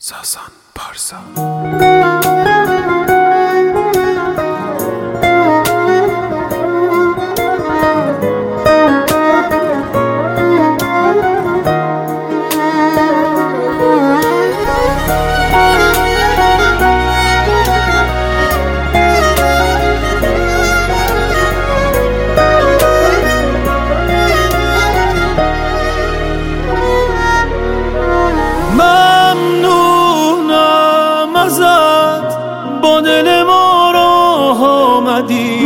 ساسان پارسا. با دل ما راه آمدی،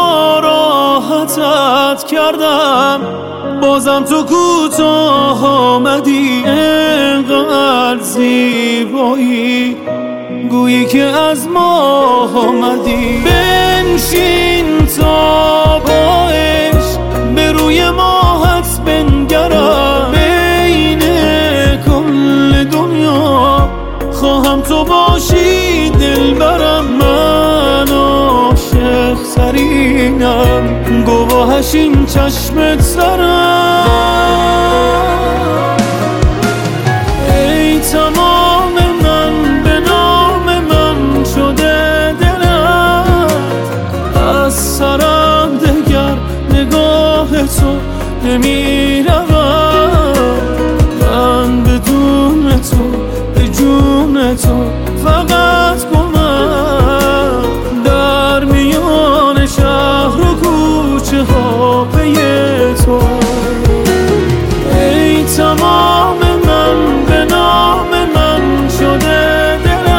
ناراحتت کردم، بازم تو کوتاه آمدی. انقدر زیبایی گویی که از ما آمدی. بنشین تا با عشق به روی ماهت بنگرم، بین کل دنیا خواهم تو باشی دلبرم. من عاشق ترینم، گواهش این چشمت سرم. ای تمام من به نام من شده دلت، از سرم دگر نگاه تو نمی رود. من بدون تو به جون تو فقط گمم، در میان شهر و کوچه ها پی تو. ای تمام من به نام من شده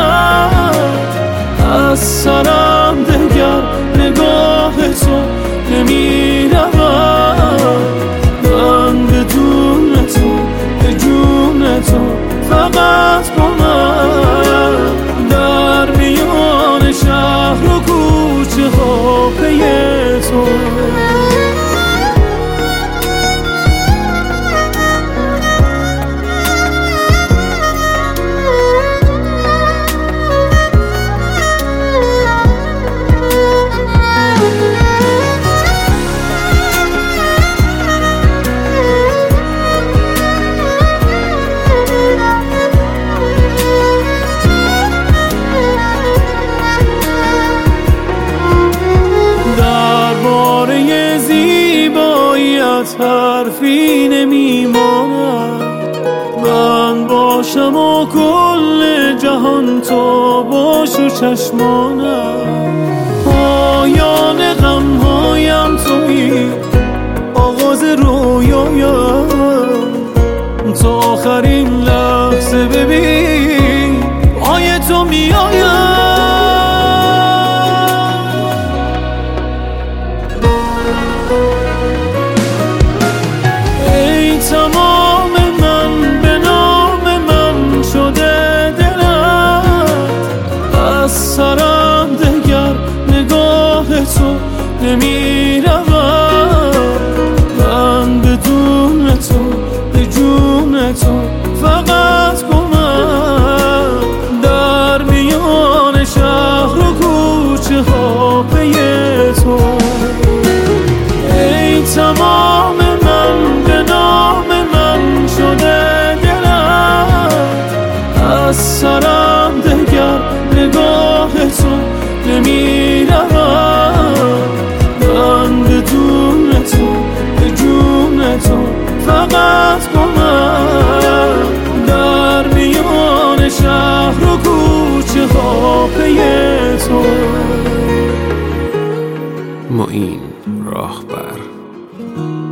دلت، از سرم دگر نگاه تو نمی رود. من بدون تو به جون تو فقط گمم، در میان شهر و کوچه ها پی تو. حرفی نمیماند، من باشم و کل جهان تو باش و چشمانم. پایان غمهایم تویی، آغاز رویایم، تا آخرین لحظه ببین پای تو میایم. تمام من به نام من شده دلت، از سرم دگر نگاه تو نمی رود. من بدون تو به جون تو فقط گمم، در میان شهر و کوچه ها پی تو. ای تمام من به نام من شده دلت، از سرم دگر نگاه تو نمی رود. من بدون تو به جون تو فقط گمم، در میان شهر و کوچه ها پی تو. معین راهبر.